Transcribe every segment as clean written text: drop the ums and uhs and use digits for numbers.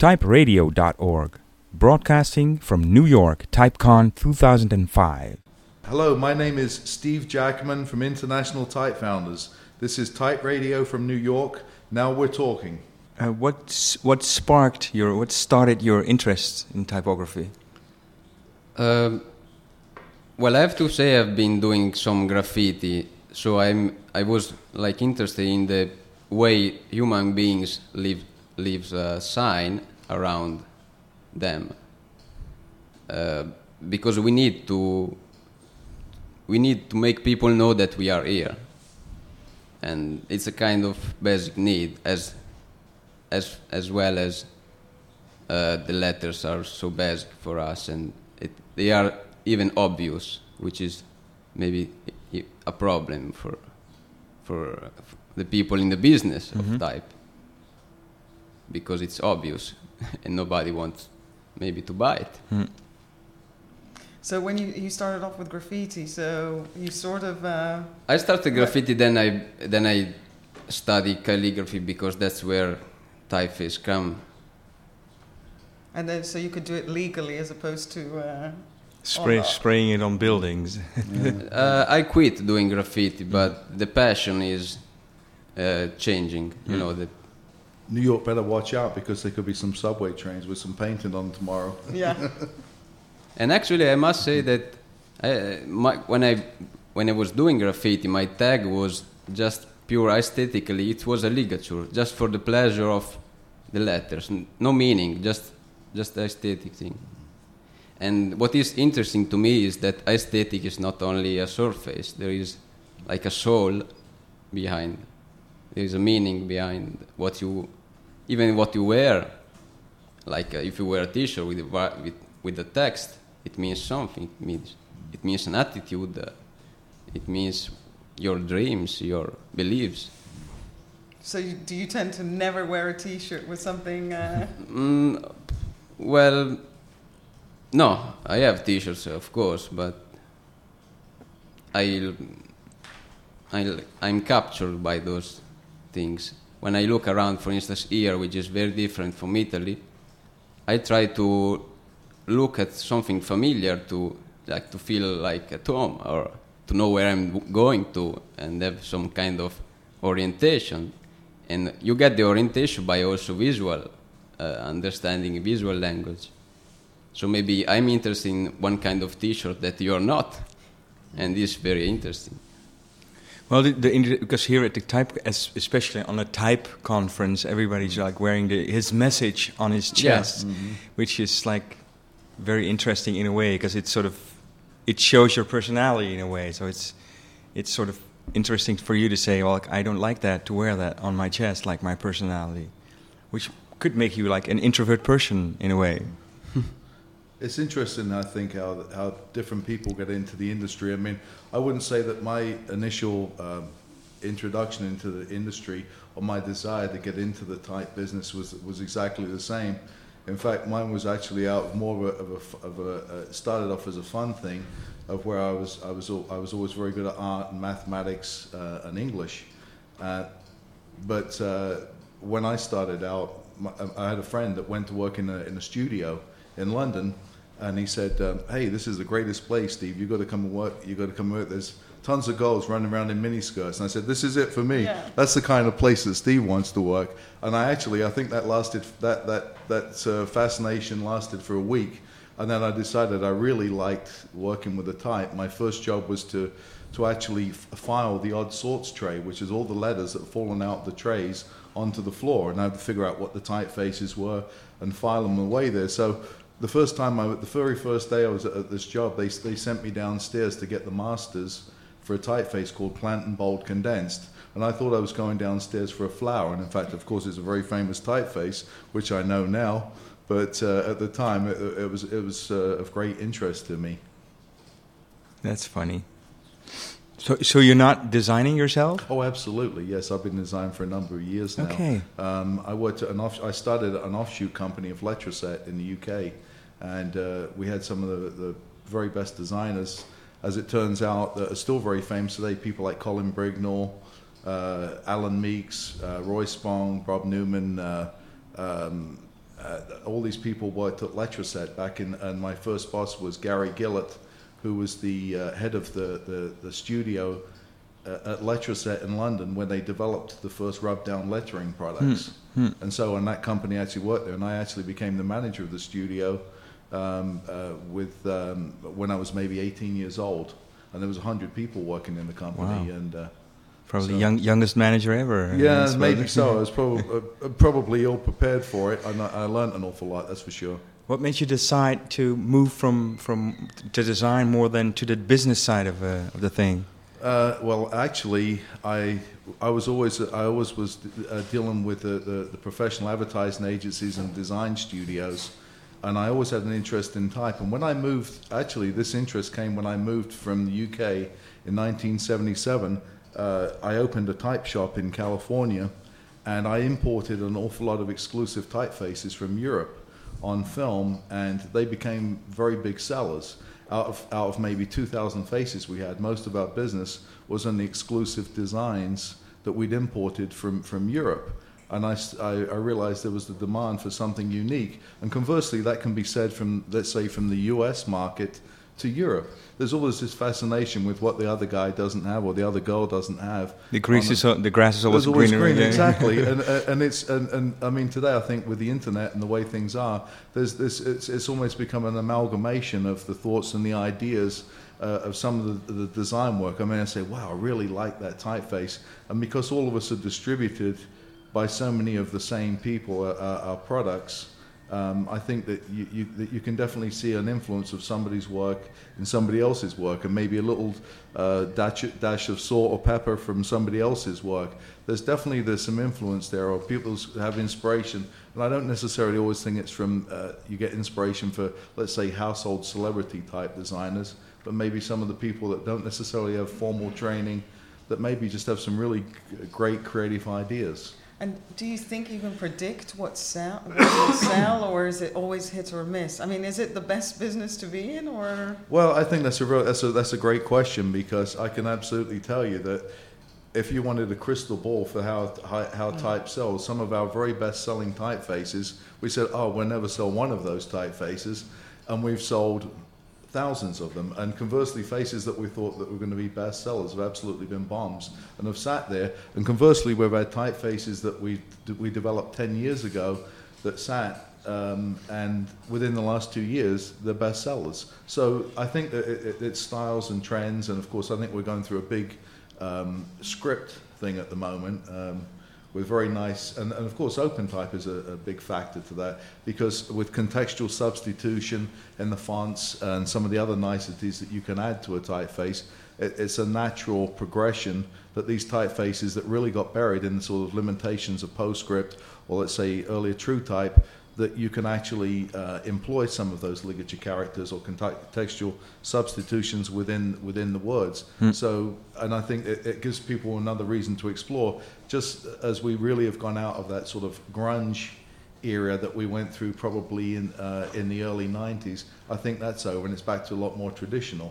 typeradio.org, broadcasting from New York, TypeCon 2005. Hello, my name is Steve Jackman from International Type Founders. This is Type Radio from New York. Now we're talking. What started your interest in typography? Well, I have to say I've been doing some graffiti, so I was like interested in the way human beings leaves a sign around them, because we need to make people know that we are here, and it's a kind of basic need as well as the letters are so basic for us, and they are even obvious, which is maybe a problem for the people in the business of type, because it's obvious and nobody wants maybe to buy it. So when you started off with graffiti, so you sort of... I started graffiti, then I studied calligraphy, because that's where typeface come. And then so you could do it legally as opposed to... Spraying it on buildings. I quit doing graffiti, but the passion is changing. You know that. New York better watch out, because there could be some subway trains with some painting on tomorrow. Yeah. And actually, I must say that when I was doing graffiti, my tag was just pure aesthetically. It was a ligature, just for the pleasure of the letters, no meaning, just aesthetic thing. And what is interesting to me is that aesthetic is not only a surface. There is like a soul behind. There is a meaning behind what you wear. Like if you wear a T-shirt with the text, it means something. It means an attitude. It means your dreams, your beliefs. So do you tend to never wear a T-shirt with something... Well, no, I have T-shirts, of course, but I'm captured by those things. When I look around, for instance, here, which is very different from Italy, I try to look at something familiar to feel like at home, or to know where I'm going to, and have some kind of orientation. And you get the orientation by also visual, understanding visual language. So maybe I'm interested in one kind of T-shirt that you're not, and this is very interesting. Well, because here at the Type, especially on a Type conference, everybody's like wearing his message on his chest, which is like very interesting in a way, because it shows your personality in a way. So it's sort of interesting for you to say, well, I don't like that, to wear that on my chest, like my personality, which could make you like an introvert person in a way. It's interesting, I think, how different people get into the industry. I mean, I wouldn't say that my initial introduction into the industry, or my desire to get into the type business, was exactly the same. In fact, mine was actually out more of a started off as a fun thing, of where I was always very good at art and mathematics and English, but when I started out, I had a friend that went to work in a studio in London, and he said, "Hey, this is the greatest place, Steve. You got to come and work. You got to come work. There's tons of girls running around in miniskirts." And I said, "This is it for me. Yeah. That's the kind of place that Steve wants to work." And I think that lasted. That fascination lasted for a week, and then I decided I really liked working with the type. My first job was to actually file the odd sorts tray, which is all the letters that have fallen out the trays onto the floor, and I had to figure out what the typefaces were and file them away there. So the very first day I was at this job, they sent me downstairs to get the masters for a typeface called Plant and Bold Condensed, and I thought I was going downstairs for a flower, and in fact, of course, it's a very famous typeface, which I know now, but at the time it was of great interest to me. That's funny. So you're not designing yourself? Oh, absolutely. Yes, I've been designing for a number of years now. Okay. I worked at I started an offshoot company of Letraset in the UK, and we had some of the very best designers, as it turns out, that are still very famous today. People like Colin Brignall, Alan Meeks, Roy Spong, Bob Newman, all these people worked at Letraset back in, and my first boss was Gary Gillett, who was the head of the studio at Letraset in London when they developed the first rub-down lettering products. And so, and that company actually worked there, and I actually became the manager of the studio when I was maybe 18 years old, and there was 100 people working in the company. Wow. And Probably youngest manager ever. Yeah, maybe so. I was probably ill prepared for it. I learned an awful lot, that's for sure. What made you decide to move from to design more than to the business side of the thing? Well, actually, I always was dealing with the professional advertising agencies and design studios, and I always had an interest in type. And when I moved, actually, this interest came when I moved from the UK in 1977. I opened a type shop in California, and I imported an awful lot of exclusive typefaces from Europe on film, and they became very big sellers. Out of maybe 2,000 faces we had, most of our business was on the exclusive designs that we'd imported from Europe. And I realized there was the demand for something unique. And conversely, that can be said from, let's say, from the US market to Europe. There's always this fascination with what the other guy doesn't have or the other girl doesn't have. The grass is always greener. Green, exactly. and I mean, today I think with the internet and the way things are, there's this. It's almost become an amalgamation of the thoughts and the ideas of some of the design work. I mean, I say, wow, I really like that typeface, and because all of us are distributed by so many of the same people, our products. I think that you can definitely see an influence of somebody's work in somebody else's work, and maybe a little dash of salt or pepper from somebody else's work. There's some influence there, or people have inspiration. And I don't necessarily always think it's from, you get inspiration for, let's say, household celebrity type designers, but maybe some of the people that don't necessarily have formal training, that maybe just have some really great creative ideas. And do you think you can predict what will sell, or is it always hit or miss? I mean, is it the best business to be in, or? Well, I think that's a great question, because I can absolutely tell you that if you wanted a crystal ball for how type sells, some of our very best-selling typefaces, we said, we'll never sell one of those typefaces, and we've sold thousands of them. And conversely, faces that we thought that were going to be bestsellers have absolutely been bombs and have sat there. And conversely, we've had typefaces that we developed 10 years ago that sat, and within the last 2 years, they're bestsellers. So I think that it's styles and trends, and of course, I think we're going through a big script thing at the moment. With very nice, and of course OpenType is a big factor to that, because with contextual substitution in the fonts and some of the other niceties that you can add to a typeface, it's a natural progression that these typefaces that really got buried in the sort of limitations of PostScript, or let's say earlier TrueType, that you can actually employ some of those ligature characters or contextual substitutions within the words. So, and I think it gives people another reason to explore, just as we really have gone out of that sort of grunge era that we went through probably in the early 90s. I think that's over, and it's back to a lot more traditional.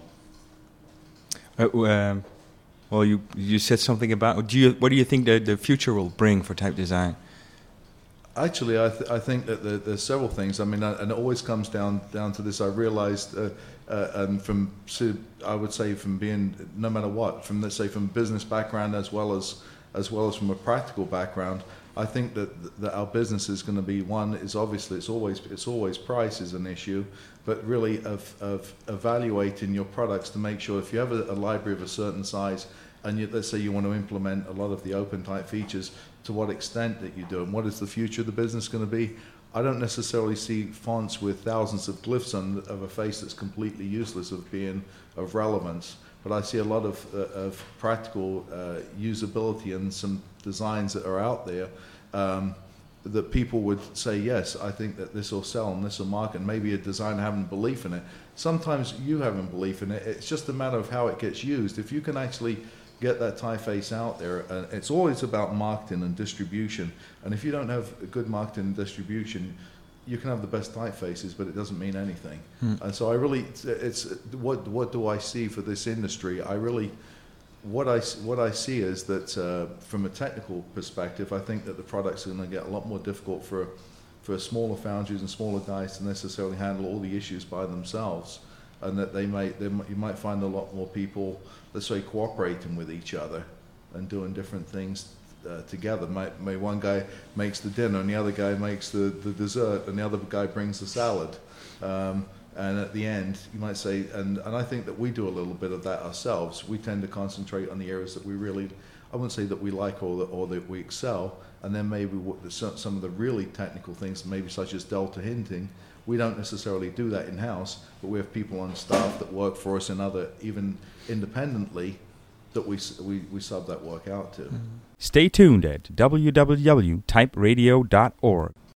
Well, you said something about, what do you think the future will bring for type design? Actually, I think that there's several things. I mean, and it always comes down to this. I realized, and I would say from being, no matter what, from let's say from business background as well as from a practical background, I think that our business is going to be one is obviously it's always price is an issue, but really of evaluating your products to make sure if you have a library of a certain size, and let's say you want to implement a lot of the OpenType features, to what extent that you do, and what is the future of the business going to be? I don't necessarily see fonts with thousands of glyphs of a face that's completely useless of relevance, but I see a lot of practical usability and some designs that are out there that people would say, yes, I think that this will sell and this will market, and maybe a designer having belief in it. Sometimes you having belief in it, it's just a matter of how it gets used. If you can actually get that typeface out there, and it's always about marketing and distribution, and if you don't have good marketing and distribution, you can have the best typefaces, but it doesn't mean anything. And so I really, it's what do I see for this industry? What I see is that from a technical perspective, I think that the products are going to get a lot more difficult for for smaller foundries and smaller guys to necessarily handle all the issues by themselves, and that you might find a lot more people, let's say, cooperating with each other and doing different things together. May one guy makes the dinner and the other guy makes the dessert and the other guy brings the salad. And at the end, you might say, and I think that we do a little bit of that ourselves. We tend to concentrate on the areas that we really, I wouldn't say that we like or that we excel, and then maybe some of the really technical things, maybe such as delta hinting, we don't necessarily do that in-house, but we have people on staff that work for us even independently, that we sub that work out to. Stay tuned at www.typeradio.org.